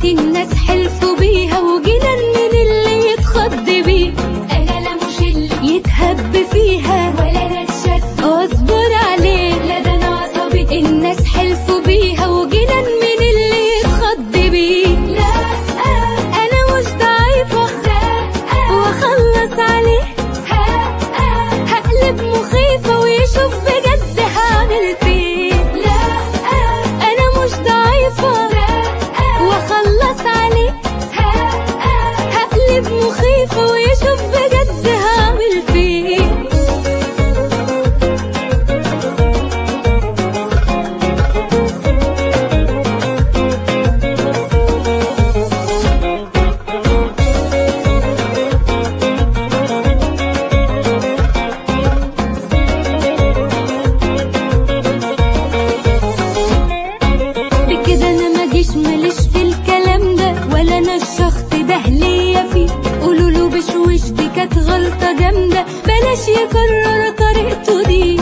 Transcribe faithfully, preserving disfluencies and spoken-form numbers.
الناس حلفوا بيها وجنان من اللي يتخض بيه. انا لا مش اللي يتهب فيها ولا انا اتشد اصبر عليه، لا ده انا عصبي. الناس حلفوا بيها وجنان من اللي يتخض بيه. لا انا مش ضعيفة واخلص عليه، هقلب مخيفة ويشوف بجد هعمل فيه. لا انا مش ضعيفة واخلص عليه، هقلب مخيفة ويشوف بجد هعمل فيه. بكده انا ماجيش ماليش في الكلام ده، ولا انا الشخص ده ليا فيه. قولوله بشوش دي كانت غلطة جامدة، بلاش يكرر طريقته دي.